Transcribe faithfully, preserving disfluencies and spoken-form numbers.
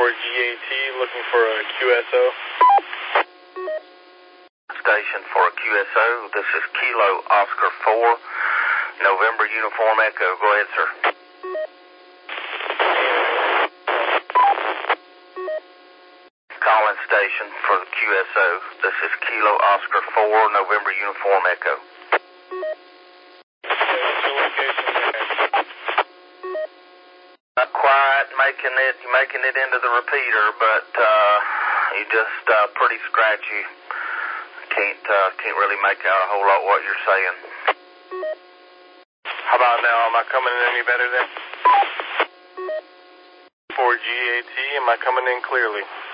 four G A T, looking for a Q S O. Station for a Q S O. This is Kilo Oscar four, November Uniform Echo. Go ahead, sir. Calling station for the Q S O. This is Kilo Oscar four, November Uniform Echo. Not quite making it, making it into the repeater, but uh, you just uh, pretty scratchy. Can't uh, can't really make out a whole lot what you're saying. How about now? Am I coming in any better then? four G A T, am I coming in clearly?